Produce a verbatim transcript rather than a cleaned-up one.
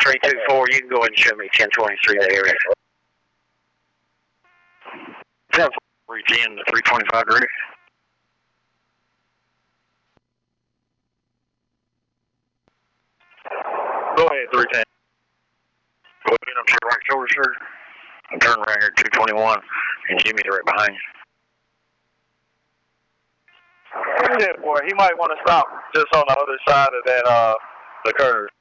three two four, you can go ahead and show me ten twenty-three, that area. ten three ten to three twenty-five degree. Go ahead, three ten. Go ahead up to your right shoulder, sir. And turn right here at two twenty-one, and Jimmy's right behind you. Yeah, boy, he might want to stop just on the other side of that, uh, the curve.